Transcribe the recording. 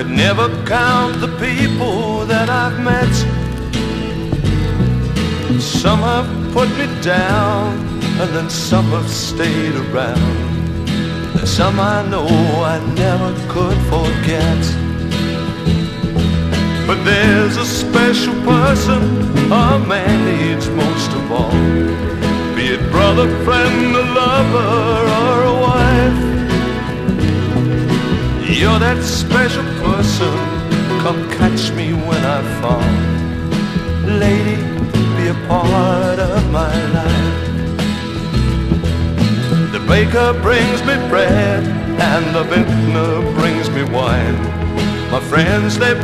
could never count the people that I've met. Some have put me down, and then some have stayed around. There's some I know I never could forget. But there's a special person a man needs most of all, be it brother, friend, a lover, or a wife. You're that special person, come catch me when I fall. Lady, be a part of my life. The baker brings me bread, and the vintner brings me wine. My friends, they